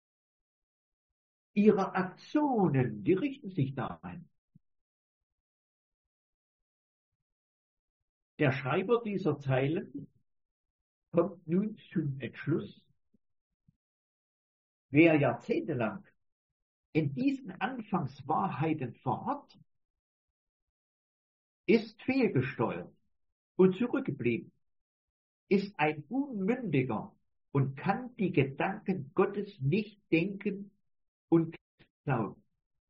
Ihre Aktionen, die richten sich dahin. Der Schreiber dieser Zeilen kommt nun zum Entschluss: Wer jahrzehntelang in diesen Anfangswahrheiten verharrt, ist fehlgesteuert und zurückgeblieben, ist ein Unmündiger und kann die Gedanken Gottes nicht denken und glauben.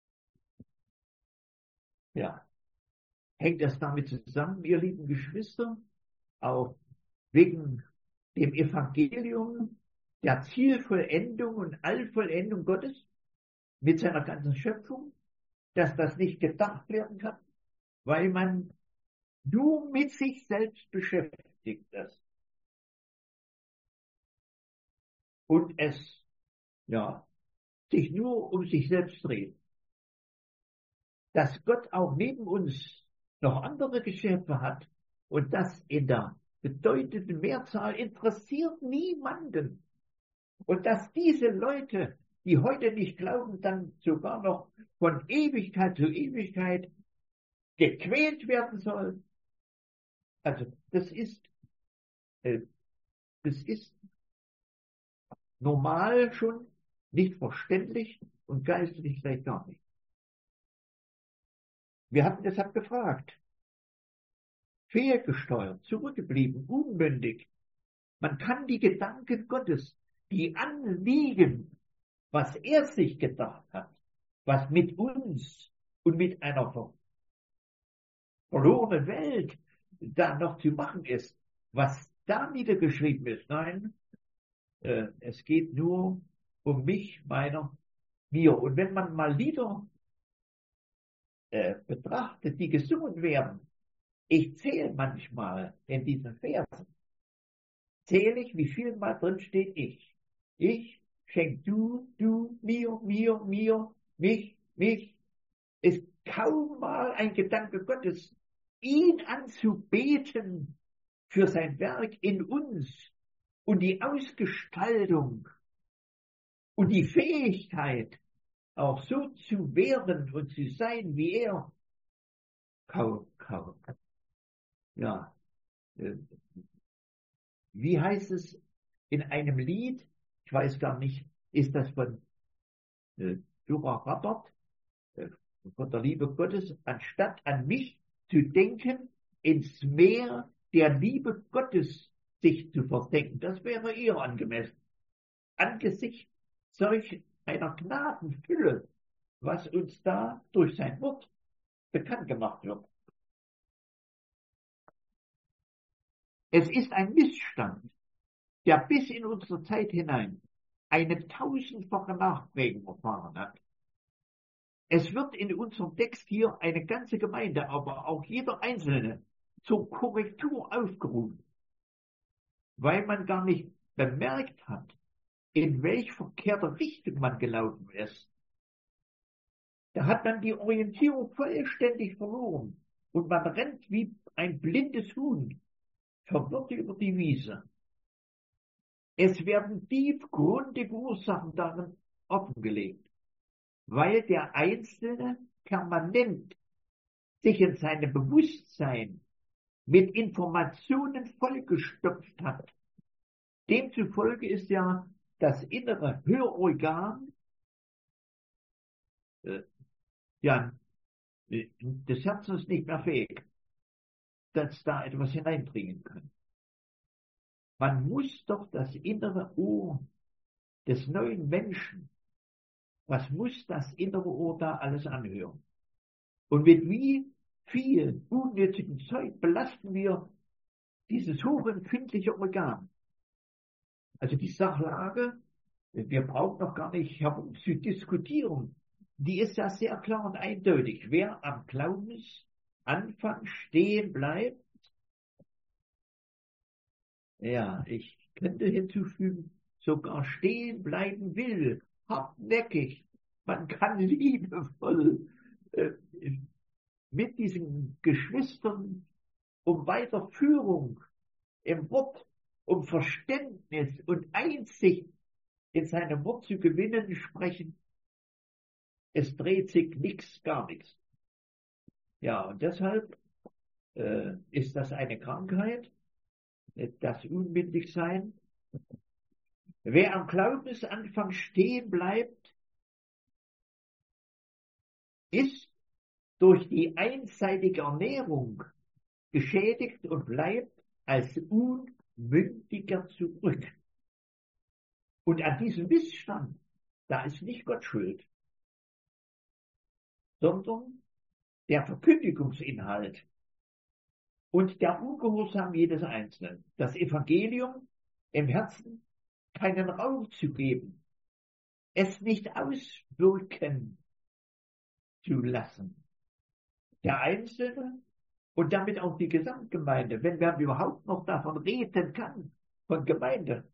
Ja, hängt das damit zusammen, ihr lieben Geschwister, auch wegen dem Evangelium, der Zielvollendung und Allvollendung Gottes mit seiner ganzen Schöpfung, dass das nicht gedacht werden kann, weil man nur mit sich selbst beschäftigt ist. Und es, ja, sich nur um sich selbst dreht. Dass Gott auch neben uns noch andere Geschöpfe hat und das in der bedeutenden Mehrzahl interessiert niemanden. Und dass diese Leute, die heute nicht glauben, dann sogar noch von Ewigkeit zu Ewigkeit gequält werden sollen. Also das ist, äh, das ist normal schon, nicht verständlich und geistlich vielleicht gar nicht. Wir hatten deshalb gefragt, fehlgesteuert, zurückgeblieben, unmündig. Man kann die Gedanken Gottes, die Anliegen, was er sich gedacht hat, was mit uns und mit einer verlorenen Welt da noch zu machen ist, was da niedergeschrieben ist. Nein, äh, es geht nur um mich, meiner, mir. Und wenn man mal Lieder äh, betrachtet, die gesungen werden, ich zähle manchmal in diesen Versen, zähle ich, wie viel mal drin steht ich. Ich schenk du, du, mir, mir, mir, mich, mich. Ist kaum mal ein Gedanke Gottes, ihn anzubeten für sein Werk in uns und die Ausgestaltung und die Fähigkeit, auch so zu werden und zu sein wie er. Kaum, kaum. Ja, äh, wie heißt es in einem Lied, ich weiß gar nicht, ist das von äh, Dora Rabbert, äh, von der Liebe Gottes, anstatt an mich zu denken, ins Meer der Liebe Gottes sich zu versenken. Das wäre eher angemessen. Angesichts solch einer Gnadenfülle, was uns da durch sein Wort bekannt gemacht wird. Es ist ein Missstand, der bis in unsere Zeit hinein eine tausendfache Nachprägung erfahren hat. Es wird in unserem Text hier eine ganze Gemeinde, aber auch jeder Einzelne zur Korrektur aufgerufen, weil man gar nicht bemerkt hat, in welch verkehrter Richtung man gelaufen ist. Da hat man die Orientierung vollständig verloren und man rennt wie ein blindes Huhn verwirrt über die Wiese. Es werden tiefgründige Ursachen darin offengelegt, weil der Einzelne permanent sich in seinem Bewusstsein mit Informationen vollgestopft hat. Demzufolge ist ja das innere Hörorgan äh, ja, des Herzens nicht mehr fähig, dass da etwas hineindringen kann. Man muss doch das innere Ohr des neuen Menschen, was muss das innere Ohr da alles anhören? Und mit wie viel unnötigen Zeug belasten wir dieses hochempfindliche Organ? Also die Sachlage, wir brauchen noch gar nicht herum zu diskutieren, die ist ja sehr klar und eindeutig. Wer am Glaubensanfang stehen bleibt, ja, ich könnte hinzufügen, sogar stehen bleiben will, hartnäckig, man kann liebevoll äh, mit diesen Geschwistern um Weiterführung im Wort, um Verständnis und Einsicht in seinem Wort zu gewinnen, sprechen. Es dreht sich nichts, gar nichts. Ja, und deshalb äh, ist das eine Krankheit, das Unmündigsein. Wer am Glaubensanfang stehen bleibt, ist durch die einseitige Ernährung geschädigt und bleibt als Unmündiger zurück. Und an diesem Missstand, da ist nicht Gott schuld, sondern der Verkündigungsinhalt und der Ungehorsam jedes Einzelnen. Das Evangelium im Herzen keinen Raum zu geben, es nicht auswirken zu lassen. Der Einzelne und damit auch die Gesamtgemeinde, wenn man überhaupt noch davon reden kann, von Gemeinde.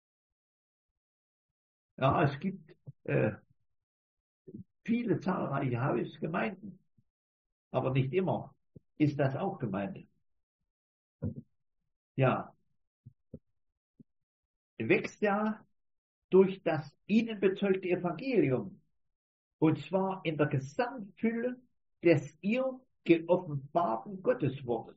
Ja, es gibt äh, viele zahlreiche Hausgemeinden, aber nicht immer ist das auch Gemeinde. Ja, wächst ja durch das ihnen bezeugte Evangelium, und zwar in der Gesamtfülle des ihr geoffenbarten Gotteswortes.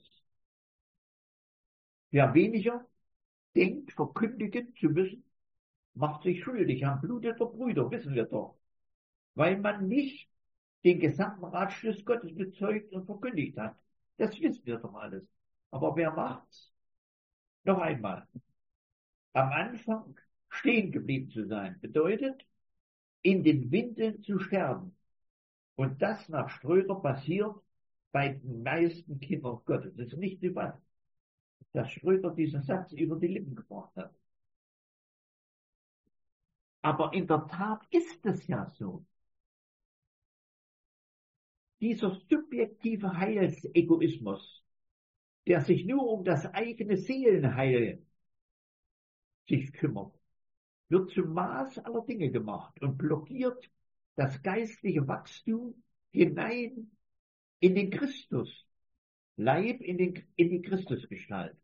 Wer weniger denkt, verkündigen zu müssen, macht sich schuldig am Blute der Brüder, wissen wir doch, weil man nicht den gesamten Ratschluss Gottes bezeugt und verkündigt hat. Das wissen wir doch alles. Aber wer macht's? Noch einmal. Am Anfang stehen geblieben zu sein, bedeutet, in den Windeln zu sterben. Und das nach Schröder passiert bei den meisten Kindern Gottes. Das ist nicht über, dass Schröder diesen Satz über die Lippen gebracht hat. Aber in der Tat ist es ja so. Dieser subjektive Heilsegoismus, der sich nur um das eigene Seelenheil sich kümmert, wird zum Maß aller Dinge gemacht und blockiert das geistliche Wachstum hinein in den Christus, Leib in, den, in die Christusgestalt.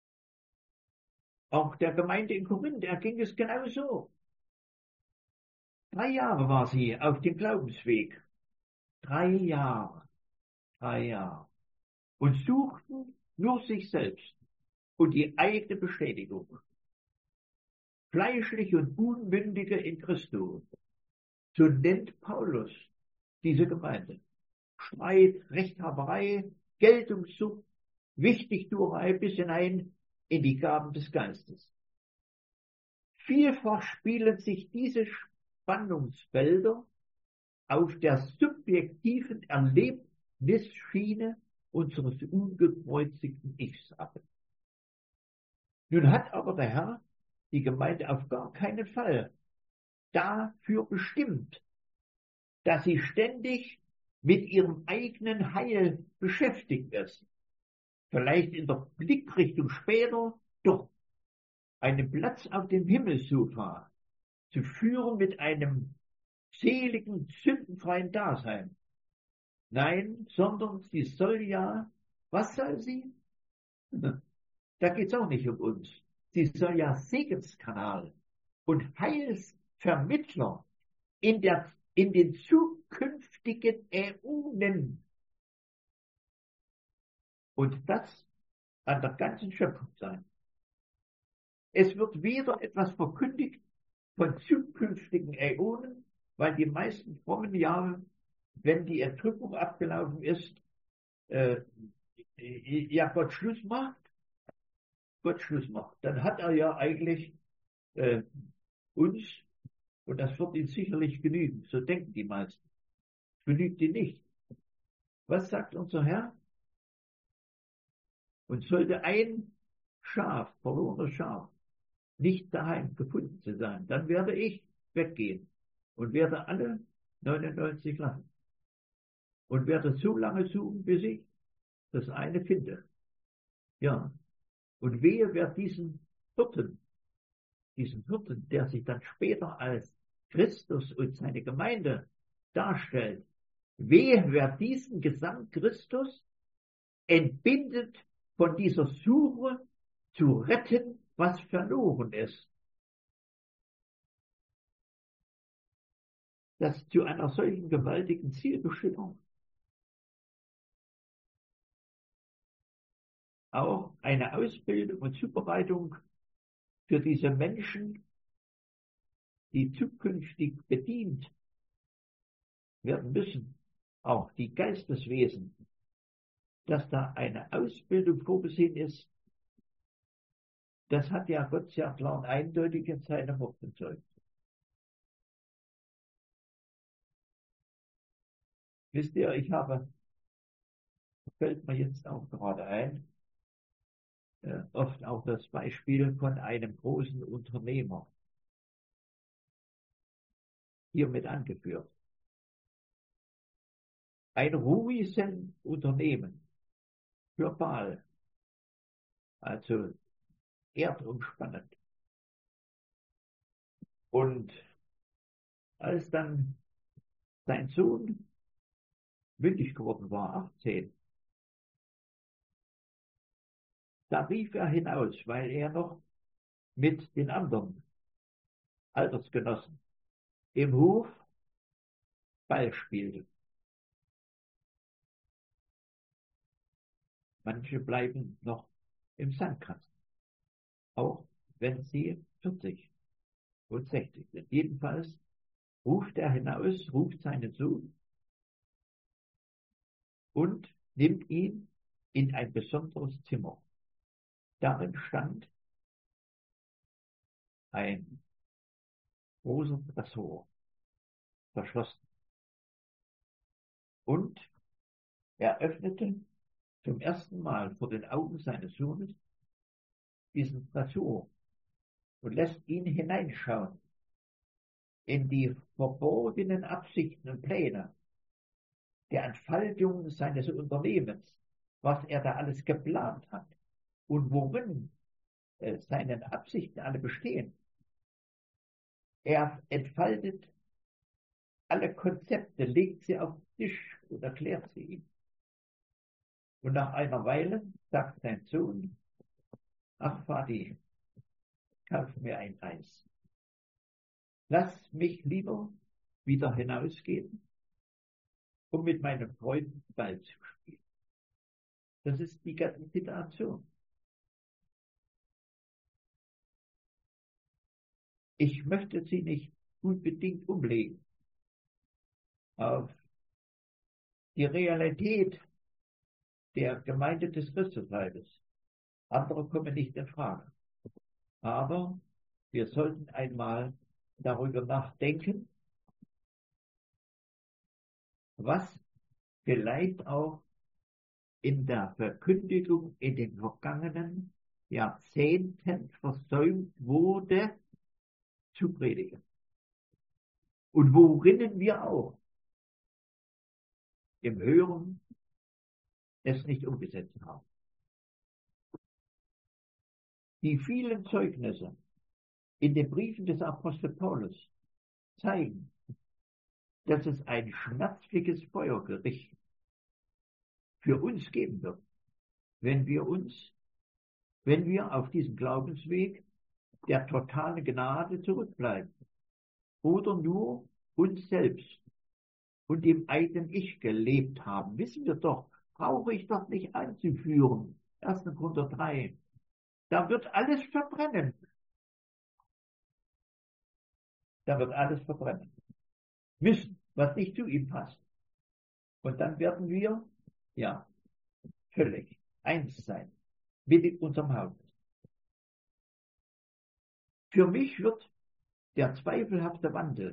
Auch der Gemeinde in Korinth erging es genauso. Drei Jahre war sie auf dem Glaubensweg. Drei Jahre. Drei Jahre. Und suchten nur sich selbst und die eigene Bestätigung. Fleischliche und Unmündige in Christus. So nennt Paulus diese Gemeinde. Streit, Rechthaberei, Geltungssucht, Wichtigtuerei bis hinein in die Gaben des Geistes. Vielfach spielen sich diese Spannungsfelder auf der subjektiven Erlebnisschiene unseres ungekreuzigten Ichs ab. Nun hat aber der Herr die Gemeinde auf gar keinen Fall dafür bestimmt, dass sie ständig mit ihrem eigenen Heil beschäftigt ist. Vielleicht in der Blickrichtung später doch einen Platz auf dem Himmelssofa zu führen mit einem seligen, sündenfreien Dasein. Nein, sondern sie soll ja, was soll sie? Da geht's auch nicht um uns. Sie soll ja Segenskanal und Heilsvermittler in der, in den zukünftigen Äonen Und das an der ganzen Schöpfung sein. Es wird wieder etwas verkündigt von zukünftigen Äonen, weil die meisten frommen Jahre, wenn die Entrückung abgelaufen ist, äh, ja Gott Schluss macht, Gott Schluss macht. Dann hat er ja eigentlich äh, uns, und das wird ihn sicherlich genügen, so denken die meisten, genügt ihn nicht. Was sagt unser Herr? Und sollte ein Schaf, verlorenes Schaf, nicht daheim gefunden zu sein, dann werde ich weggehen und werde alle neunundneunzig lassen und werde so lange suchen, bis ich das eine finde. Ja, und wehe, wer diesen Hirten, diesen Hirten, der sich dann später als Christus und seine Gemeinde darstellt, wehe, wer diesen Gesandt Christus entbindet von dieser Suche zu retten, was verloren ist. Das zu einer solchen gewaltigen Zielbestimmung auch eine Ausbildung und Zubereitung für diese Menschen, die zukünftig bedient werden müssen, auch die Geisteswesen, dass da eine Ausbildung vorgesehen ist, das hat ja Gott sehr klar und eindeutig in seinem Wort bezeugt. Wisst ihr, ich habe, fällt mir jetzt auch gerade ein, äh, oft auch das Beispiel von einem großen Unternehmer hiermit angeführt. Ein riesen Unternehmen für Baal, also erdumspannend. Und als dann sein Sohn mündig geworden war, achtzehn, da rief er hinaus, weil er noch mit den anderen Altersgenossen im Hof Ball spielte. Manche bleiben noch im Sandkasten, auch wenn sie vierzig und sechzig sind. Jedenfalls ruft er hinaus, ruft seinen Sohn und nimmt ihn in ein besonderes Zimmer. Darin stand ein großer Tresor, verschlossen. Und er öffnete zum ersten Mal vor den Augen seines Sohnes diesen Tresor und lässt ihn hineinschauen in die verborgenen Absichten und Pläne der Entfaltung seines Unternehmens, was er da alles geplant hat und worin äh, seine Absichten alle bestehen. Er entfaltet alle Konzepte, legt sie auf den Tisch und erklärt sie ihm. Und nach einer Weile sagt sein Sohn: Ach, Vati, kauf mir ein Eis. Lass mich lieber wieder hinausgehen, um mit meinen Freunden Ball zu spielen. Das ist die ganze Situation. Ich möchte sie nicht unbedingt umlegen auf die Realität der Gemeinde des Christusleibes. Andere kommen nicht in Frage. Aber wir sollten einmal darüber nachdenken, was vielleicht auch in der Verkündigung in den vergangenen Jahrzehnten versäumt wurde, zu predigen. Und worinnen wir auch im Hören es nicht umgesetzt haben. Die vielen Zeugnisse in den Briefen des Apostel Paulus zeigen, dass es ein schmerzliches Feuergericht für uns geben wird, wenn wir uns, wenn wir auf diesem Glaubensweg der totalen Gnade zurückbleiben oder nur uns selbst und dem eigenen Ich gelebt haben. Wissen wir doch, brauche ich doch nicht einzuführen. erster. Korinther drei. Da wird alles verbrennen. Da wird alles verbrennen. Wissen, was nicht zu ihm passt. Und dann werden wir, ja, völlig eins sein mit unserem Haupt. Für mich wird der zweifelhafte Wandel,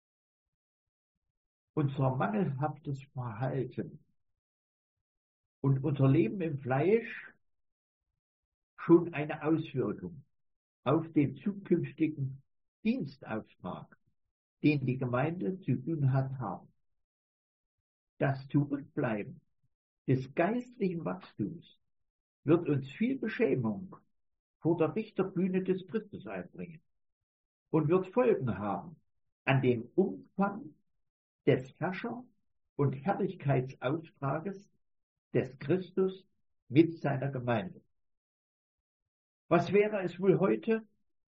unser mangelhaftes Verhalten und unser Leben im Fleisch schon eine Auswirkung auf den zukünftigen Dienstauftrag, den die Gemeinde zu tun hat, haben. Das Zurückbleiben des geistlichen Wachstums wird uns viel Beschämung vor der Richterbühne des Christus einbringen und wird Folgen haben an dem Umfang des Herrscher- und Herrlichkeitsauftrages des Christus mit seiner Gemeinde. Was wäre es wohl heute,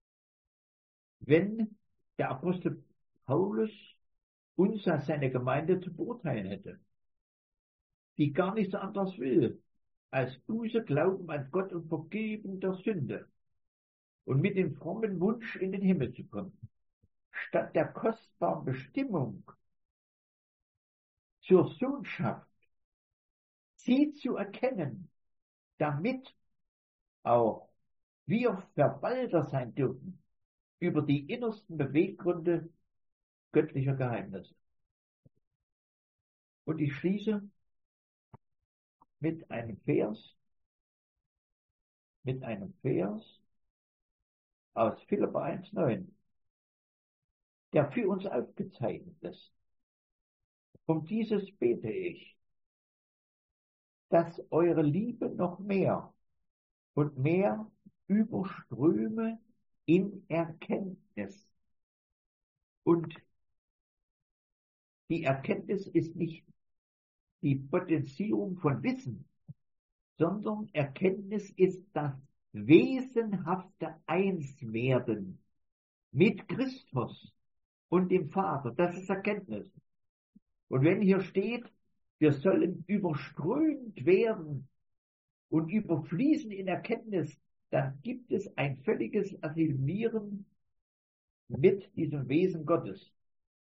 wenn der Apostel Paulus uns als seine Gemeinde zu beurteilen hätte, die gar nichts anderes will, als Buße, Glauben an Gott und Vergeben der Sünde und mit dem frommen Wunsch in den Himmel zu kommen, statt der kostbaren Bestimmung zur Sohnschaft, sie zu erkennen, damit auch wir Verwalter sein dürfen über die innersten Beweggründe göttlicher Geheimnisse. Und ich schließe mit einem Vers, mit einem Vers aus Philipper eins neun, der für uns aufgezeichnet ist. Um dieses bete ich, dass eure Liebe noch mehr und mehr überströme in Erkenntnis. Und die Erkenntnis ist nicht die Potenzierung von Wissen, sondern Erkenntnis ist das wesenhafte Einswerden mit Christus und dem Vater. Das ist Erkenntnis. Und wenn hier steht, wir sollen überströmt werden und überfließen in Erkenntnis, dann gibt es ein völliges Assimilieren mit diesem Wesen Gottes.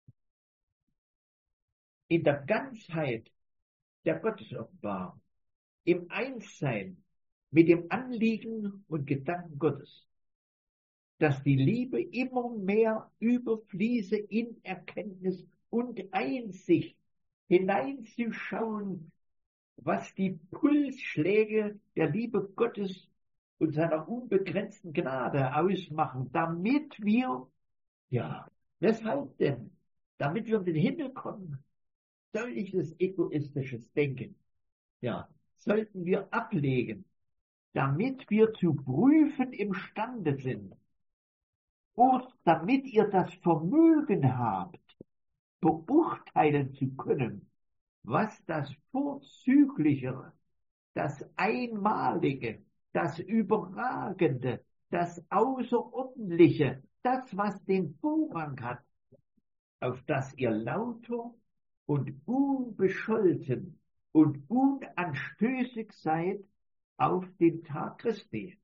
In der Ganzheit der Gottesoffenbarung, im Einssein mit dem Anliegen und Gedanken Gottes, dass die Liebe immer mehr überfließe in Erkenntnis und Einsicht, hineinzuschauen, was die Pulsschläge der Liebe Gottes und seiner unbegrenzten Gnade ausmachen, damit wir, ja, weshalb denn? Damit wir in den Himmel kommen. Solches egoistisches Denken, ja, sollten wir ablegen, damit wir zu prüfen imstande sind und damit ihr das Vermögen habt, beurteilen zu können, was das Vorzüglichere, das Einmalige, das Überragende, das Außerordentliche, das, was den Vorrang hat, auf das ihr lauter und unbescholten und unanstößig seid auf den Tag Christi.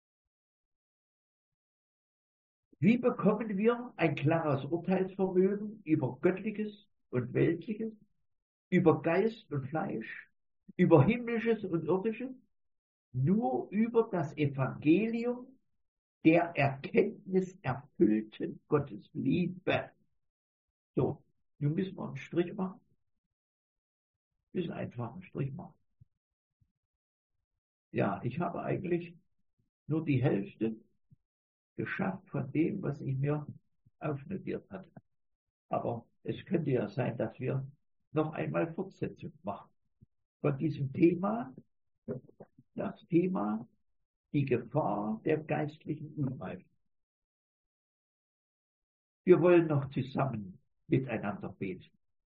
Wie bekommen wir ein klares Urteilsvermögen über Göttliches und Weltliches, über Geist und Fleisch, über Himmlisches und Irdisches? Nur über das Evangelium der erkenntniserfüllten Gottesliebe. So, nun müssen wir einen Strich machen. Wir müssen einfach einen Strich machen. Ja, ich habe eigentlich nur die Hälfte geschafft von dem, was ich mir aufnotiert hatte. Aber es könnte ja sein, dass wir noch einmal Fortsetzung machen von diesem Thema, das Thema, die Gefahr der geistlichen Unreife. Wir wollen noch zusammen miteinander beten.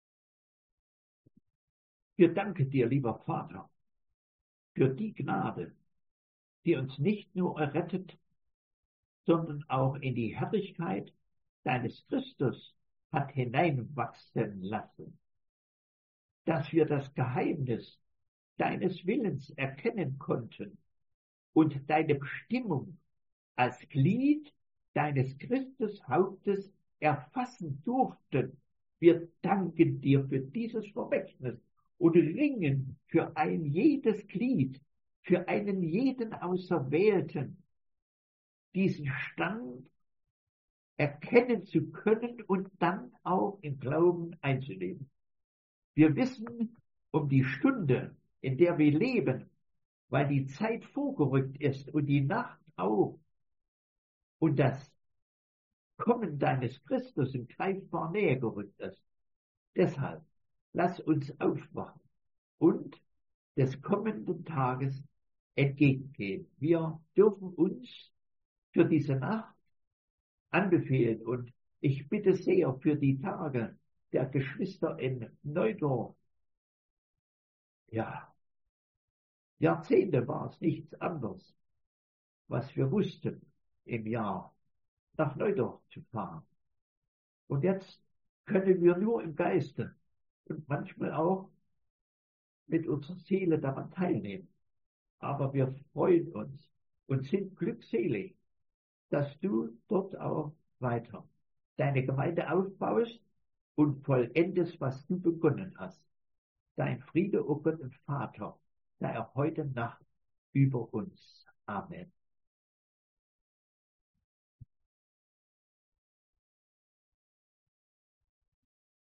Wir danken dir, lieber Vater, für die Gnade, die uns nicht nur errettet, sondern auch in die Herrlichkeit deines Christus hat hineinwachsen lassen, dass wir das Geheimnis deines Willens erkennen konnten und deine Bestimmung als Glied deines Christushauptes erfassen durften. Wir danken dir für dieses Vermächtnis und ringen für ein jedes Glied, für einen jeden Auserwählten, diesen Stand erkennen zu können und dann auch im Glauben einzunehmen. Wir wissen um die Stunde, in der wir leben, weil die Zeit vorgerückt ist und die Nacht auch und das Kommen deines Christus in greifbar näher gerückt ist. Deshalb lass uns aufwachen und des kommenden Tages entgegengehen. Wir dürfen uns für diese Nacht anbefehlen und ich bitte sehr für die Tage der Geschwister in Neudorf. Ja, Jahrzehnte war es nichts anderes, was wir wussten im Jahr, nach Neudorf zu fahren. Und jetzt können wir nur im Geiste und manchmal auch mit unserer Seele daran teilnehmen. Aber wir freuen uns und sind glückselig, dass du dort auch weiter deine Gemeinde aufbaust und vollendest, was du begonnen hast. Dein Friede, o Gott und Vater, sei auch heute Nacht über uns. Amen.